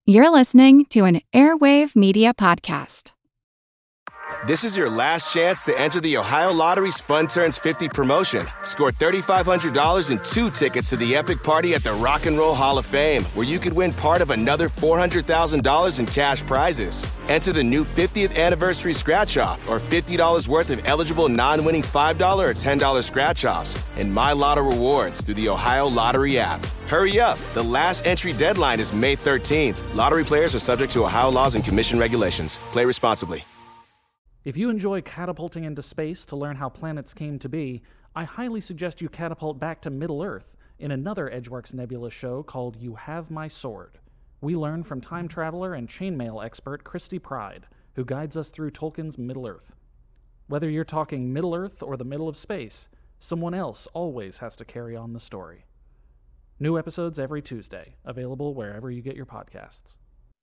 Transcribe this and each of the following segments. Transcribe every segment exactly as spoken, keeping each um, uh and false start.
You're listening to an Airwave Media Podcast. This is your last chance to enter the Ohio Lottery's Fun Turns fifty promotion. Score three thousand five hundred dollars and two tickets to the epic party at the Rock and Roll Hall of Fame, where you could win part of another four hundred thousand dollars in cash prizes. Enter the new fiftieth anniversary scratch-off or fifty dollars worth of eligible non-winning five dollars or ten dollars scratch-offs and My Lotto rewards through the Ohio Lottery app. Hurry up. The last entry deadline is May thirteenth. Lottery players are subject to Ohio laws and commission regulations. Play responsibly. If you enjoy catapulting into space to learn how planets came to be, I highly suggest you catapult back to Middle-earth in another Edgeworks Nebula show called You Have My Sword. We learn from time traveler and chainmail expert Christy Pride, who guides us through Tolkien's Middle-earth. Whether you're talking Middle-earth or the middle of space, someone else always has to carry on the story. New episodes every Tuesday, available wherever you get your podcasts.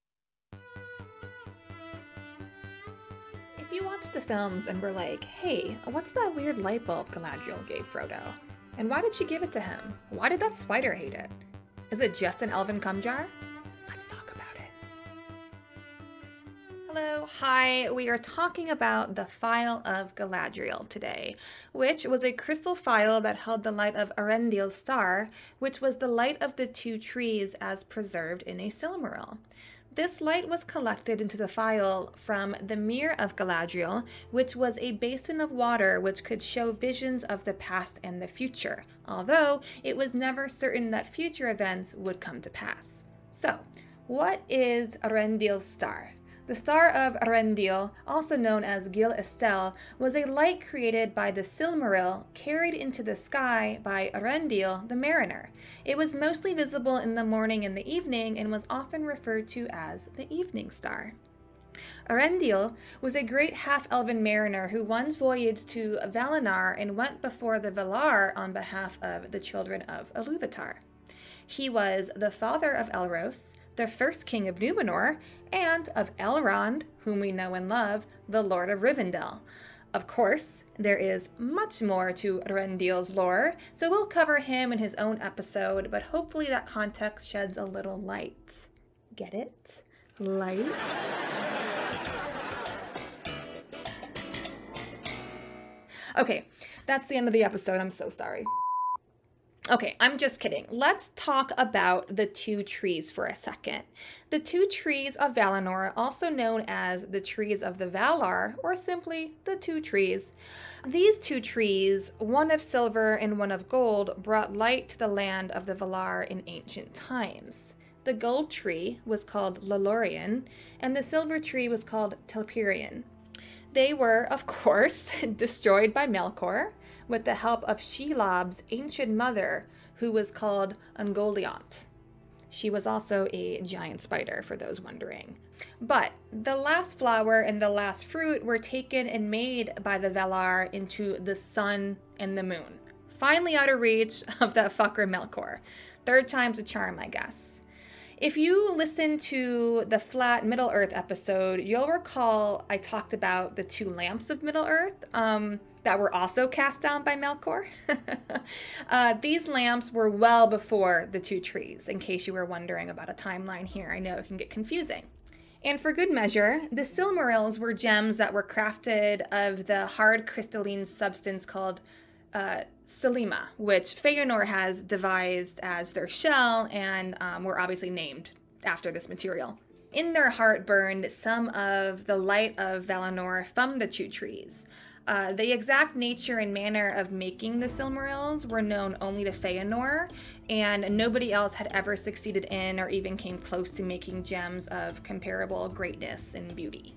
If you watched the films and were like, hey, what's that weird light bulb Galadriel gave Frodo? And why did she give it to him? Why did that spider hate it? Is it just an elven cum jar? Let's talk about it. Hello, hi, we are talking about the Phial of Galadriel today, which was a crystal phial that held the light of Arendil's star, which was the light of the two trees as preserved in a Silmaril. This light was collected into the phial from the Mere of Galadriel, which was a basin of water which could show visions of the past and the future, although it was never certain that future events would come to pass. So, what is Arendil's star? The Star of Arendil, also known as Gil Estel, was a light created by the Silmaril, carried into the sky by Arendil the Mariner. It was mostly visible in the morning and the evening and was often referred to as the Evening Star. Arendil was a great half-elven mariner who once voyaged to Valinor and went before the Valar on behalf of the children of Iluvatar. He was the father of Elros, the first king of Numenor, and of Elrond, whom we know and love, the Lord of Rivendell. Of course, there is much more to Arendil's lore, so we'll cover him in his own episode, but hopefully that context sheds a little light. Get it? Light? Okay, that's the end of the episode. I'm so sorry. Okay, I'm just kidding. Let's talk about the two trees for a second. The two trees of Valinor, also known as the trees of the Valar, or simply the two trees. These two trees, one of silver and one of gold, brought light to the land of the Valar in ancient times. The gold tree was called Lelorian, and the silver tree was called Telperion. They were, of course, destroyed by Melkor, with the help of Shelob's ancient mother, who was called Ungoliant. She was also a giant spider, for those wondering. But the last flower and the last fruit were taken and made by the Valar into the sun and the moon. Finally out of reach of that fucker Melkor. Third time's a charm, I guess. If you listen to the Flat Middle-earth episode, you'll recall I talked about the two lamps of Middle-earth um, that were also cast down by Melkor. uh, these lamps were well before the two trees, in case you were wondering about a timeline here. I know it can get confusing. And for good measure, the Silmarils were gems that were crafted of the hard crystalline substance called uh, Selima, which Feanor has devised as their shell and um, were obviously named after this material. In their heart burned some of the light of Valinor from the two trees. Uh, the exact nature and manner of making the Silmarils were known only to Feanor, and nobody else had ever succeeded in or even came close to making gems of comparable greatness and beauty.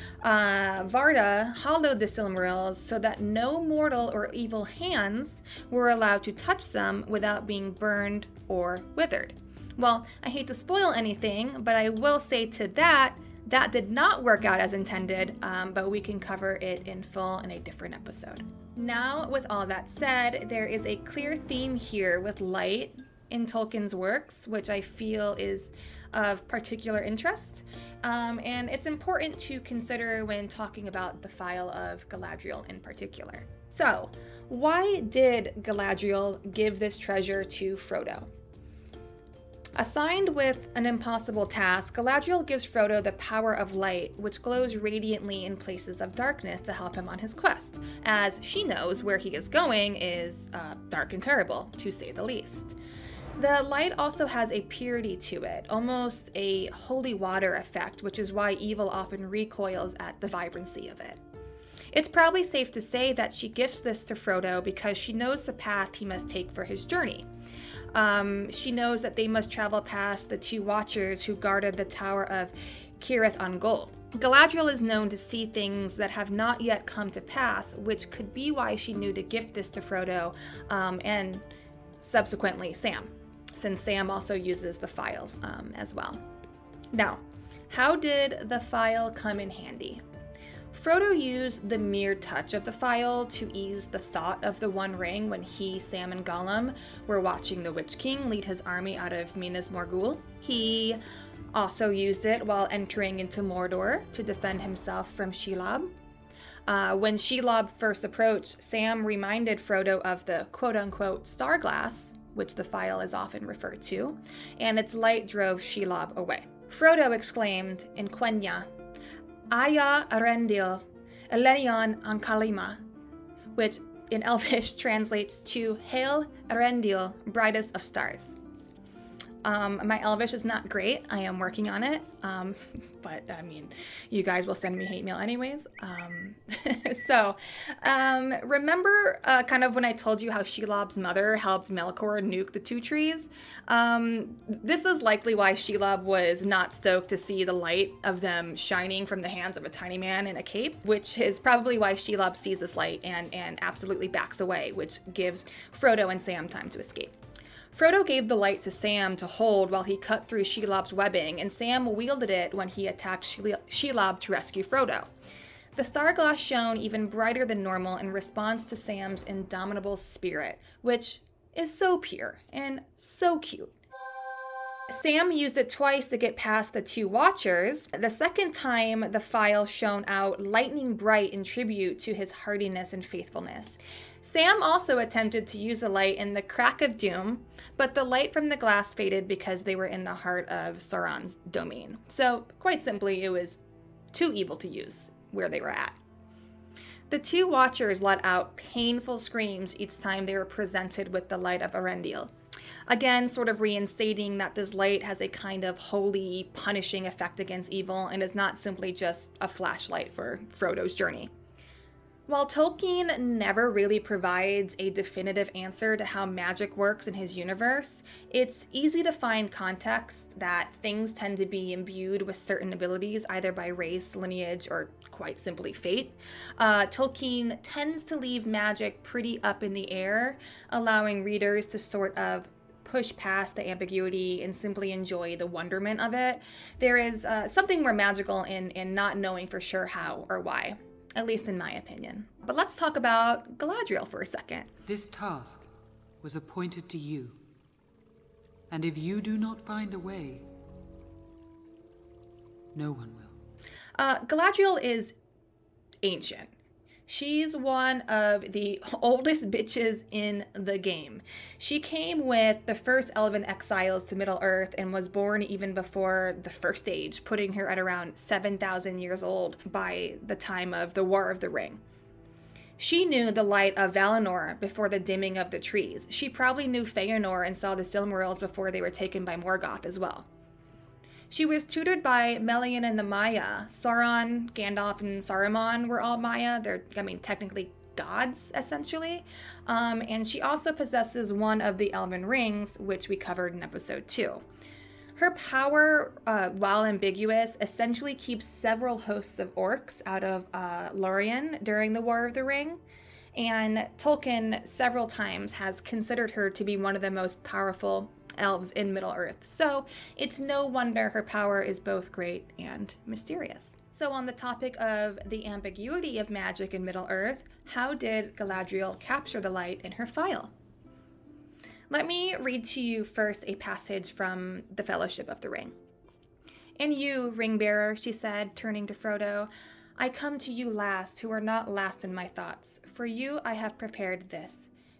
Uh, Varda hollowed the Silmarils so that no mortal or evil hands were allowed to touch them without being burned or withered. Well, I hate to spoil anything, but I will say to that, that did not work out as intended, um, but we can cover it in full in a different episode. Now, with all that said, there is a clear theme here with light in Tolkien's works, which I feel is of particular interest, um, and it's important to consider when talking about the Phial of Galadriel in particular. So, why did Galadriel give this treasure to Frodo? Assigned with an impossible task, Galadriel gives Frodo the power of light, which glows radiantly in places of darkness to help him on his quest, as she knows where he is going is uh, dark and terrible, to say the least. The light also has a purity to it, almost a holy water effect, which is why evil often recoils at the vibrancy of it. It's probably safe to say that she gifts this to Frodo because she knows the path he must take for his journey. Um, she knows that they must travel past the two Watchers who guarded the Tower of Cirith Ungol. Galadriel is known to see things that have not yet come to pass, which could be why she knew to gift this to Frodo um, and subsequently Sam, since Sam also uses the file um, as well. Now, how did the file come in handy? Frodo used the mere touch of the file to ease the thought of the One Ring when he, Sam, and Gollum were watching the Witch King lead his army out of Minas Morgul. He also used it while entering into Mordor to defend himself from Shelob. Uh, when Shelob first approached, Sam reminded Frodo of the quote-unquote star glass, which the file is often referred to, and its light drove Shelob away. Frodo exclaimed in Quenya, Aya Arendil, Elenion Ankalima, which in Elvish translates to Hail Arendil, brightest of stars. Um, my Elvish is not great. I am working on it. Um, but I mean, you guys will send me hate mail anyways. Um, so um, remember uh, kind of when I told you how Shelob's mother helped Melkor nuke the two trees? Um, this is likely why Shelob was not stoked to see the light of them shining from the hands of a tiny man in a cape, which is probably why Shelob sees this light and, and absolutely backs away, which gives Frodo and Sam time to escape. Frodo gave the light to Sam to hold while he cut through Shelob's webbing, and Sam wielded it when he attacked Shelob to rescue Frodo. The Starglass shone even brighter than normal in response to Sam's indomitable spirit, which is so pure and so cute. Sam used it twice to get past the two Watchers. The second time, the file shone out lightning bright in tribute to his hardiness and faithfulness. Sam also attempted to use the light in the Crack of Doom, but the light from the glass faded because they were in the heart of Sauron's domain. So, quite simply, it was too evil to use where they were at. The two Watchers let out painful screams each time they were presented with the light of Arendil. Again, sort of reinstating that this light has a kind of holy, punishing effect against evil and is not simply just a flashlight for Frodo's journey. While Tolkien never really provides a definitive answer to how magic works in his universe, it's easy to find context that things tend to be imbued with certain abilities either by race, lineage, or quite simply fate. Uh, Tolkien tends to leave magic pretty up in the air, allowing readers to sort of push past the ambiguity and simply enjoy the wonderment of it. There is uh, something more magical in, in not knowing for sure how or why. At least in my opinion. But let's talk about Galadriel for a second. This task was appointed to you. And if you do not find a way, no one will. Uh, Galadriel is ancient. She's one of the oldest bitches in the game. She came with the first elven exiles to Middle-earth and was born even before the First Age, putting her at around seven thousand years old by the time of the War of the Ring. She knew the light of Valinor before the dimming of the trees. She probably knew Feanor and saw the Silmarils before they were taken by Morgoth as well. She was tutored by Melian and the Maya. Sauron, Gandalf, and Saruman were all Maya. They're, I mean, technically gods, essentially. Um, and she also possesses one of the Elven Rings, which we covered in episode two. Her power, uh, while ambiguous, essentially keeps several hosts of orcs out of uh, Lorien during the War of the Ring. And Tolkien several times has considered her to be one of the most powerful elves in Middle-earth, so it's no wonder her power is both great and mysterious. So on the topic of the ambiguity of magic in Middle-earth, how did Galadriel capture the light in her file? Let me read to you first a passage from the Fellowship of the Ring. "And you, ring-bearer," she said, turning to Frodo, "I come to you last, who are not last in my thoughts. For you I have prepared this.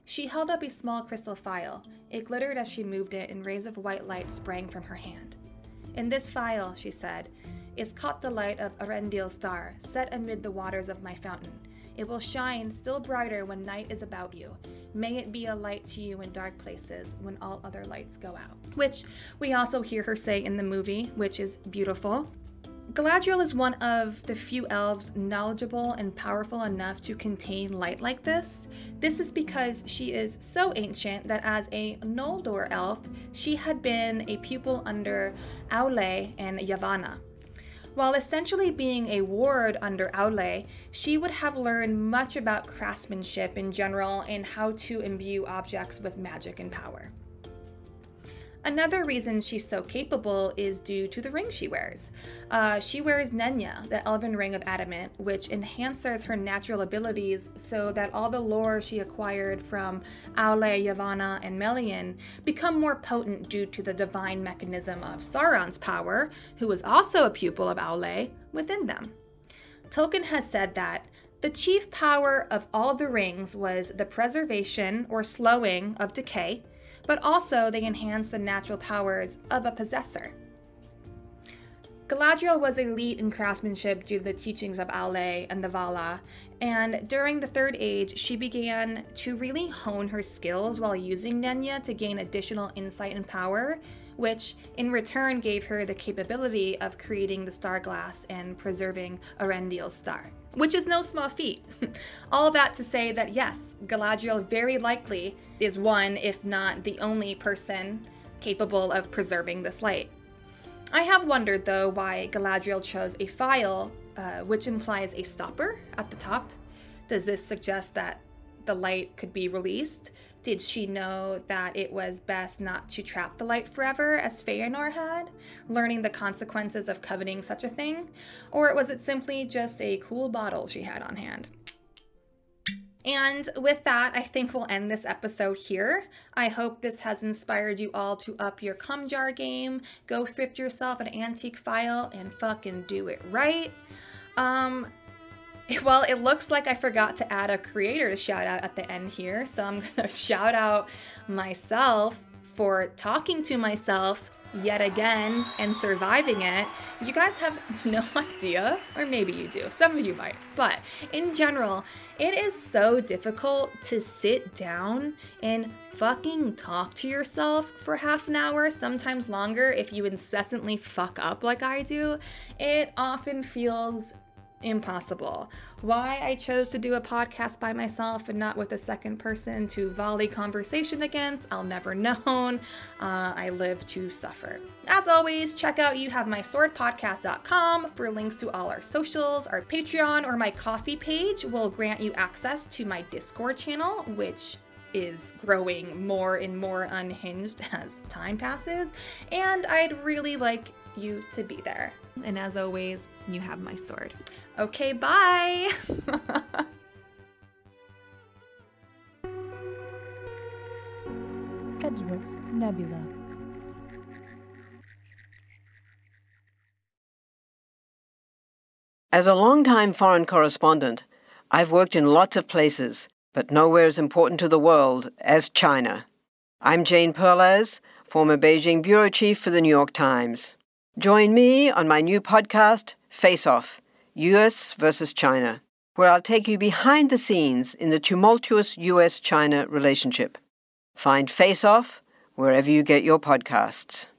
She held up a small crystal phial. It glittered as she moved it, and rays of white light sprang from her hand. "In this phial," she said, "is caught the light of Arendil's star, set amid the waters of my fountain. It will shine still brighter when night is about you. May it be a light to you in dark places when all other lights go out." Which we also hear her say in the movie, which is beautiful. Galadriel is one of the few elves knowledgeable and powerful enough to contain light like this. This is because she is so ancient that as a Noldor elf, she had been a pupil under Aule and Yavanna. While essentially being a ward under Aule, she would have learned much about craftsmanship in general and how to imbue objects with magic and power. Another reason she's so capable is due to the ring she wears. Uh, she wears Nenya, the elven ring of adamant, which enhances her natural abilities so that all the lore she acquired from Aule, Yavanna, and Melian become more potent due to the divine mechanism of Sauron's power, who was also a pupil of Aule, within them. Tolkien has said that the chief power of all the rings was the preservation or slowing of decay, but also they enhance the natural powers of a possessor. Galadriel was elite in craftsmanship due to the teachings of Aule and the Vala, and during the Third Age, she began to really hone her skills while using Nenya to gain additional insight and power, which in return gave her the capability of creating the Starglass and preserving Arendil's star, which is no small feat. All that to say that yes, Galadriel very likely is one, if not the only person capable of preserving this light. I have wondered though why Galadriel chose a phial, uh, which implies a stopper at the top. Does this suggest that the light could be released? Did she know that it was best not to trap the light forever, as Feanor had, learning the consequences of coveting such a thing? Or was it simply just a cool bottle she had on hand? And with that, I think we'll end this episode here. I hope this has inspired you all to up your cum jar game, go thrift yourself an antique phial, and fucking do it right. Um... Well, it looks like I forgot to add a creator to shout out at the end here, so I'm gonna shout out myself for talking to myself yet again and surviving it. You guys have no idea, or maybe you do, some of you might, but in general, it is so difficult to sit down and fucking talk to yourself for half an hour, sometimes longer if you incessantly fuck up like I do. It often feels impossible. Why I chose to do a podcast by myself and not with a second person to volley conversation against, I'll never know. Uh, I live to suffer. As always, check out you have my sword podcast dot com for links to all our socials. Our Patreon or my Ko-fi page will grant you access to my Discord channel, which is growing more and more unhinged as time passes, and I'd really like you to be there. And as always, you have my sword. Okay, bye! Edgeworks Nebula. As a longtime foreign correspondent, I've worked in lots of places, but nowhere as important to the world as China. I'm Jane Perlez, former Beijing bureau chief for the New York Times. Join me on my new podcast, Face Off, U S versus China, where I'll take you behind the scenes in the tumultuous U S China relationship. Find Face Off wherever you get your podcasts.